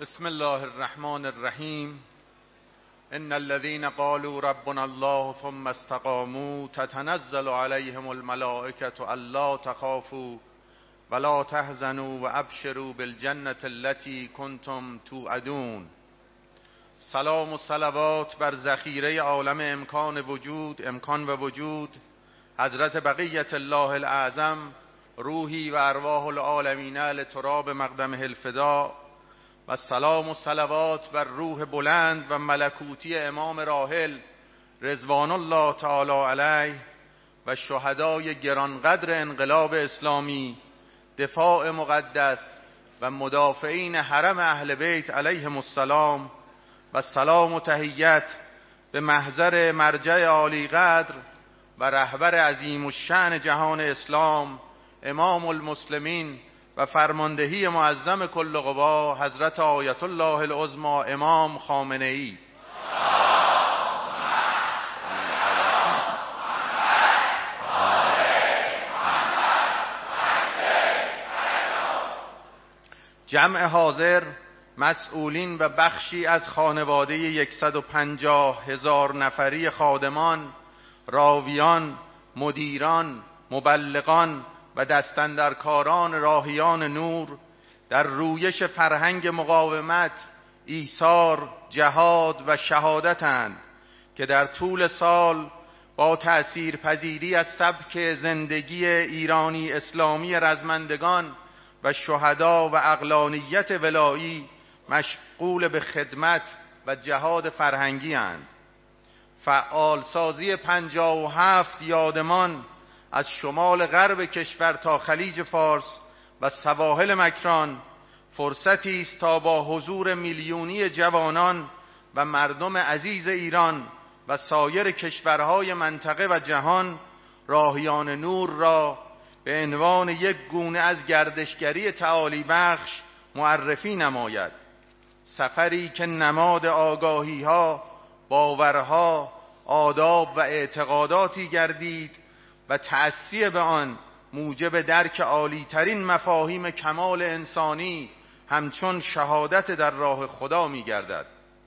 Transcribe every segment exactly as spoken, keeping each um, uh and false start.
بسم الله الرحمن الرحیم. ان الذين قالوا ربنا الله ثم استقاموا تتنزل عليهم الملائكة الا تخافوا ولا تحزنوا وابشروا بالجنة التي كنتم توعدون. سلام و صلوات بر ذخیره عالم امکان وجود امکان و وجود حضرت بقیت الله الاعظم، روحی و ارواح العالمین لتراب مقدمه الفداء، و سلام و صلوات بر روح بلند و ملکوتی امام راحل رضوان الله تعالی علیه و شهدای گرانقدر انقلاب اسلامی، دفاع مقدس و مدافعین حرم اهل بیت علیهم السلام، و سلام و تحیت به محضر مرجع عالی قدر و رهبر عظیم الشأن جهان اسلام، امام المسلمین و فرماندهی معظم کل قوا حضرت آیت الله العظمی امام خامنه ای. جمع حاضر، مسئولین و بخشی از خانواده صد و پنجاه هزار نفری خادمان، راویان، مدیران، مبلغان و دستاندرکاران راهیان نور در رویش فرهنگ مقاومت، ایثار، جهاد و شهادتند که در طول سال با تأثیرپذیری از سبک زندگی ایرانی اسلامی رزمندگان و شهدا و عقلانیت ولایی مشغول به خدمت و جهاد فرهنگی اند. فعال سازی پنجاه و هفت یادمان از شمال غرب کشور تا خلیج فارس و سواحل مکران فرصتی است تا با حضور میلیونی جوانان و مردم عزیز ایران و سایر کشورهای منطقه و جهان راهیان نور را به عنوان یک گونه از گردشگری تعالی بخش معرفی نماید. سفری که نماد آگاهی ها، باورها، آداب و اعتقاداتی گردید و تأسی به آن موجب درک عالی ترین مفاهیم کمال انسانی همچون شهادت در راه خدا می گردد.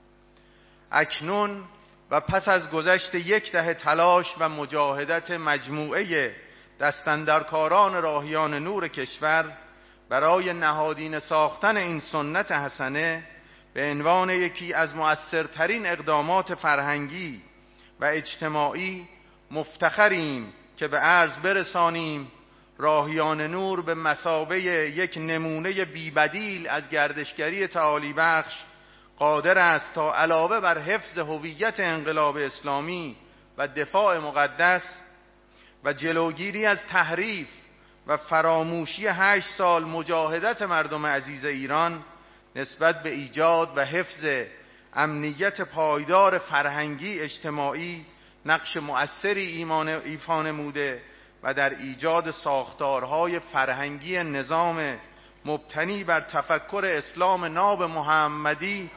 اکنون و پس از گذشت یک دهه تلاش و مجاهدت مجموعه دستاندرکاران راهیان نور کشور برای نهادینه ساختن این سنت حسنه به عنوان یکی از مؤثرترین اقدامات فرهنگی و اجتماعی مفتخریم که به عرض برسانیم راهیان نور به مثابه یک نمونه بی‌بدیل از گردشگری تعالی بخش قادر است تا علاوه بر حفظ هویت انقلاب اسلامی و دفاع مقدس و جلوگیری از تحریف و فراموشی هشت سال مجاهدت مردم عزیز ایران نسبت به ایجاد و حفظ امنیت پایدار فرهنگی اجتماعی نقش مؤثری ایمان ایفا نموده و در ایجاد ساختارهای فرهنگی نظام مبتنی بر تفکر اسلام ناب محمدی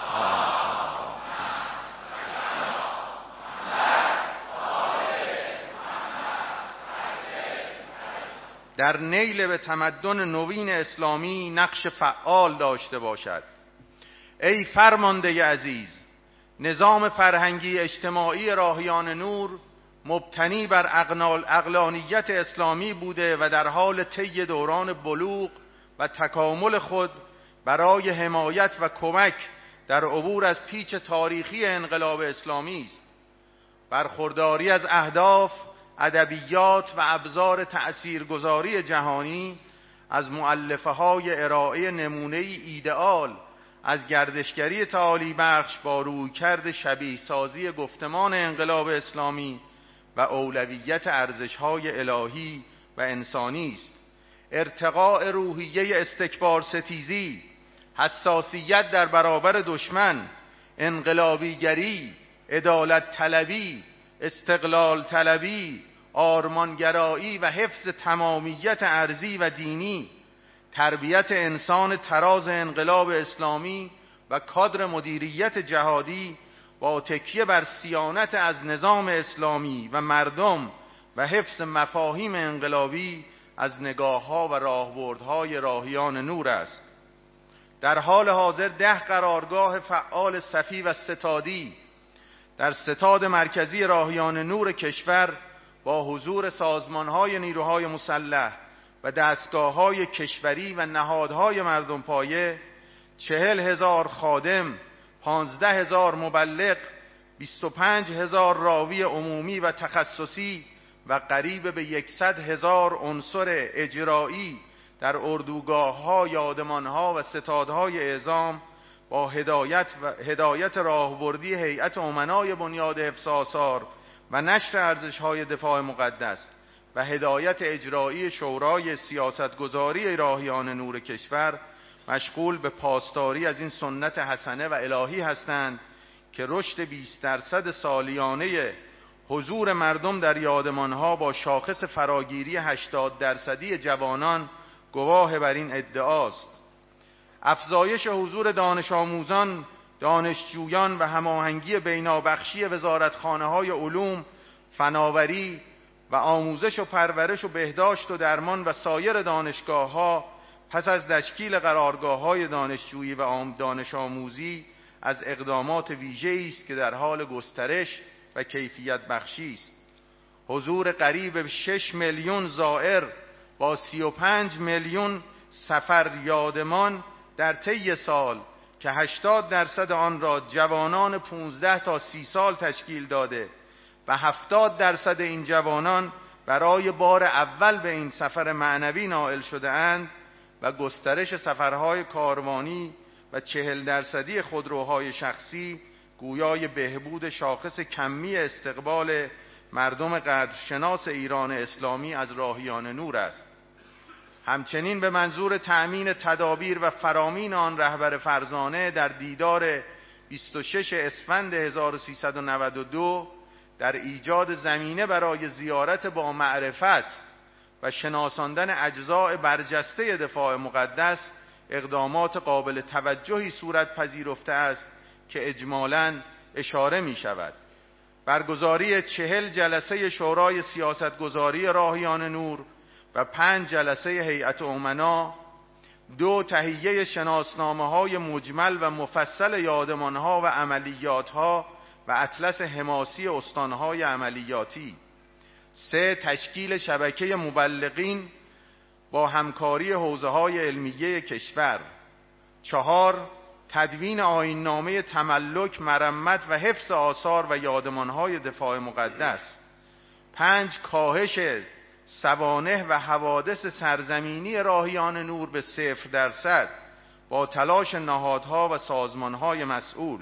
در نیل به تمدن نوین اسلامی نقش فعال داشته باشد. ای فرمانده عزیز، نظام فرهنگی اجتماعی راهیان نور مبتنی بر عقلانیت اسلامی بوده و در حال طی دوران بلوغ و تکامل خود برای حمایت و کمک در عبور از پیچ تاریخی انقلاب اسلامی است. برخورداری از اهداف، ادبیات و ابزار تأثیرگذاری جهانی از مؤلفه های ارائه نمونه ایدئال از گردشگری تعالی بخش با رویکرد شبیه سازی گفتمان انقلاب اسلامی و اولویت ارزش‌های الهی و انسانی است. ارتقاء روحیه استکبار ستیزی، حساسیت در برابر دشمن، انقلابیگری، عدالت طلبی، استقلال طلبی، آرمانگرایی و حفظ تمامیت ارضی و دینی، تربیت انسان تراز انقلاب اسلامی و کادر مدیریت جهادی با تکیه بر صیانت از نظام اسلامی و مردم و حفظ مفاهیم انقلابی از نگاه‌ها و راهبردهای راهیان نور است. در حال حاضر ده قرارگاه فعال صفی و ستادی در ستاد مرکزی راهیان نور کشور با حضور سازمان‌های نیروهای مسلح و دستگاه‌های کشوری و نهادهای مردم پایه، چهل هزار خادم، پانزده هزار مبلغ، بیست و پنج هزار راوی عمومی و تخصصی و قریب به یکصد هزار عنصر اجرایی در اردوگاه‌ها، یادمان‌ها و ستادهای اعزام با هدایت و هدایت راهبردی هیئت امنای بنیاد حفظ آثار و نشر ارزش‌های دفاع مقدس و هدایت اجرایی شورای سیاستگزاری راهیان نور کشور مشغول به پاسداری از این سنت حسنه و الهی هستند که رشد بیست درصد سالیانه حضور مردم در یادمان‌ها با شاخص فراگیری هشتاد درصدی جوانان گواه بر این ادعاست. افزایش حضور دانش آموزان، دانشجویان و هماهنگی بینابخشی وزارتخانه‌های علوم، فناوری و آموزش و پرورش و بهداشت و درمان و سایر دانشگاه‌ها پس از تشکیل قرارگاه‌های دانشجویی و دانش آموزی از اقدامات ویژه‌ای است که در حال گسترش و کیفیت بخشی است. حضور قریب به شش میلیون زائر با سی و پنج میلیون سفر یادمان در طی سال که هشتاد درصد آن را جوانان پانزده تا سی سال تشکیل داده و هفتاد درصد این جوانان برای بار اول به این سفر معنوی نائل شده اند و گسترش سفرهای کاروانی و چهل درصدی خودروهای شخصی گویای بهبود شاخص کمی استقبال مردم قدرشناس ایران اسلامی از راهیان نور است. همچنین به منظور تأمین تدابیر و فرامین آن رهبر فرزانه در دیدار بیست و شش اسفند هزار و سیصد و نود و دو در ایجاد زمینه برای زیارت با معرفت و شناساندن اجزاء برجسته دفاع مقدس اقدامات قابل توجهی صورت پذیرفته است که اجمالاً اشاره می شود. برگزاری چهل جلسه شورای سیاستگزاری راهیان نور و پنج جلسه هیئت امنا، دو تهیه شناسنامه‌های مجمل و مفصل یادمان‌ها و عملیات‌ها و اطلس حماسی استان‌های عملیاتی، سه تشکیل شبکه مبلغین با همکاری حوزه‌های علمیه کشور، چهار تدوین آیین‌نامه تملک، مرمت و حفظ آثار و یادمان‌های دفاع مقدس، پنج کاهش سوانح و حوادث سرزمینی راهیان نور به صفر درصد با تلاش نهادها و سازمانهای مسئول،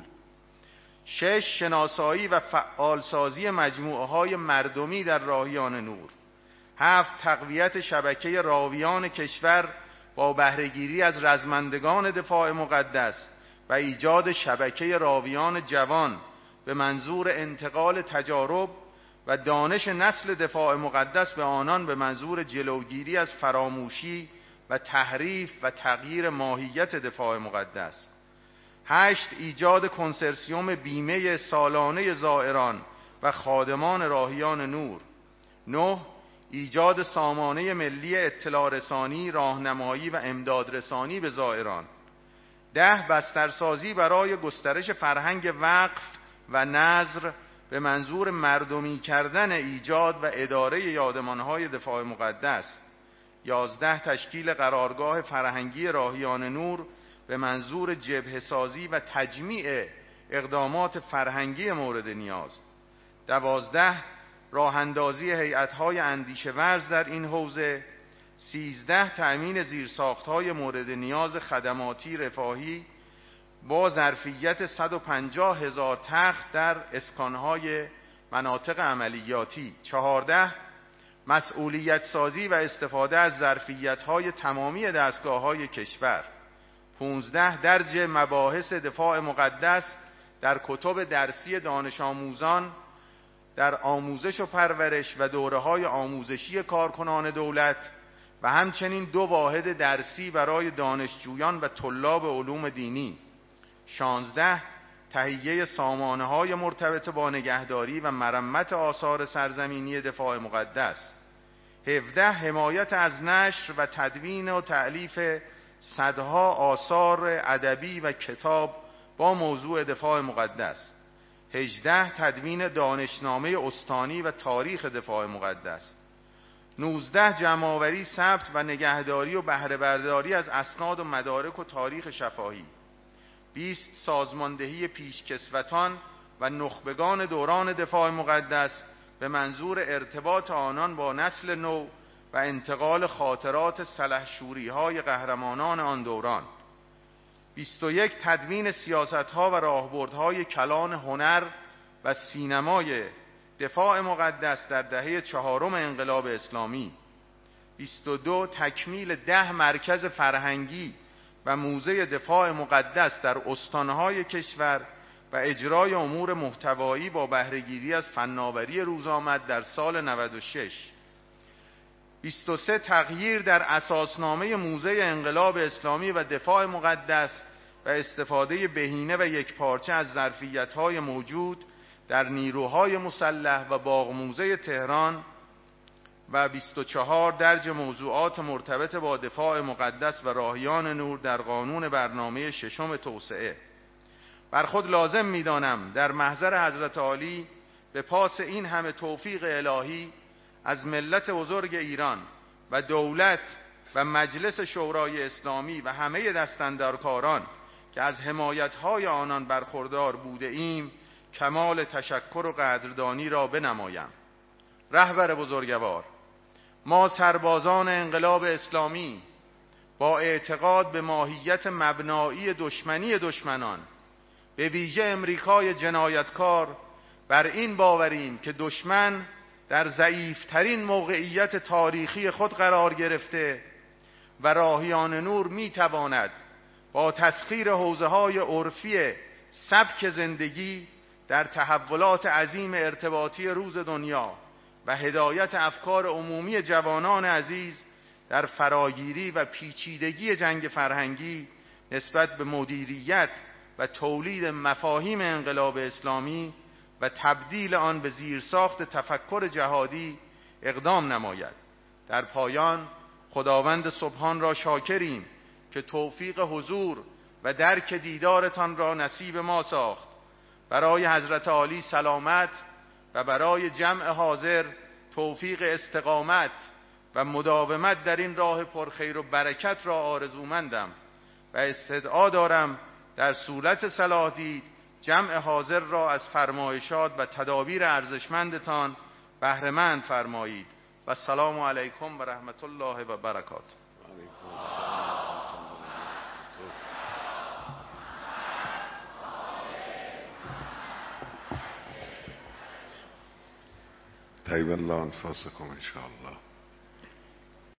شش شناسایی و فعالسازی مجموعه‌های مردمی در راهیان نور، هفت تقویت شبکه راویان کشور با بهره‌گیری از رزمندگان دفاع مقدس و ایجاد شبکه راویان جوان به منظور انتقال تجارب و دانش نسل دفاع مقدس به آنان به منظور جلوگیری از فراموشی و تحریف و تغییر ماهیت دفاع مقدس. هشت ایجاد کنسرسیوم بیمه سالانه زائران و خادمان راهیان نور. نه ایجاد سامانه ملی اطلاع رسانی، راهنمایی و امداد رسانی به زائران. ده بسترسازی برای گسترش فرهنگ وقف و نذر به منظور مردمی کردن ایجاد و اداره یادمانهای دفاع مقدس. یازده تشکیل قرارگاه فرهنگی راهیان نور به منظور جبهه سازی و تجمیع اقدامات فرهنگی مورد نیاز. دوازده راه اندازی هیئت‌های اندیشه ورز در این حوزه. سیزده تأمین زیرساخت‌های مورد نیاز خدماتی رفاهی با ظرفیت صد و پنجاه هزار تخت در اسکان‌های مناطق عملیاتی. چهارده مسئولیت سازی و استفاده از ظرفیت‌های تمامی دستگاه‌های کشور. پانزده درج مباحث دفاع مقدس در کتب درسی دانش آموزان در آموزش و پرورش و دوره‌های آموزشی کارکنان دولت و همچنین دو واحد درسی برای دانشجویان و طلاب علوم دینی. شانزده تهیه سامانه‌های مرتبط با نگهداری و مرمت آثار سرزمینی دفاع مقدس. هفده حمایت از نشر و تدوین و تألیف صدها آثار ادبی و کتاب با موضوع دفاع مقدس، هجده تدوین دانشنامه استانی و تاریخ دفاع مقدس، نوزده جمع‌آوری، ثبت و نگهداری و بهره برداری از اسناد و مدارک و تاریخ شفاهی، بیست سازماندهی پیشکسوتان و نخبگان دوران دفاع مقدس به منظور ارتباط آنان با نسل نو و انتقال خاطرات سلحشوری‌های قهرمانان آن دوران، بیست و یک تدوین سیاست‌ها و راهبردهای کلان هنر و سینمای دفاع مقدس در دهه چهارم انقلاب اسلامی، بیست و دو تکمیل ده مرکز فرهنگی و موزه دفاع مقدس در استانهای کشور و اجرای امور محتوایی با بهره‌گیری از فناوری روزآمد در سال نود و شش، بیست و سه تغییر در اساسنامه موزه انقلاب اسلامی و دفاع مقدس و استفاده بهینه و یکپارچه از ظرفیت‌های موجود در نیروهای مسلح و باغ موزه تهران و بیست و چهار درج موضوعات مرتبط با دفاع مقدس و راهیان نور در قانون برنامه ششم توسعه. بر خود لازم می‌دانم در محضر حضرت عالی به پاس این همه توفیق الهی از ملت بزرگ ایران و دولت و مجلس شورای اسلامی و همه دستاندرکاران که از حمایت‌های آنان برخوردار بوده ایم کمال تشکر و قدردانی را بنمایم. رهبر بزرگوار، ما سربازان انقلاب اسلامی با اعتقاد به ماهیت مبنایی دشمنی دشمنان، به ویژه امریکای جنایتکار، بر این باوریم که دشمن در ضعیفترین موقعیت تاریخی خود قرار گرفته و راهیان نور میتواند با تسخیر حوزه‌های عرفی سبک زندگی در تحولات عظیم ارتباطی روز دنیا و هدایت افکار عمومی جوانان عزیز در فراگیری و پیچیدگی جنگ فرهنگی نسبت به مدیریت و تولید مفاهیم انقلاب اسلامی و تبدیل آن به زیرساخت تفکر جهادی اقدام نماید. در پایان خداوند سبحان را شاکریم که توفیق حضور و درک دیدارتان را نصیب ما ساخت. برای حضرت عالی سلامت و برای جمع حاضر توفیق استقامت و مداومت در این راه پرخیر و برکت را آرزومندم و استدعا دارم در صورت صلاح دید جمع حاضر را از فرمایشات و تدابیر ارزشمندتان بهره مند فرمایید. و السلام علیکم و رحمت الله و برکاته. طیب الله انفاسکم ان شاء الله.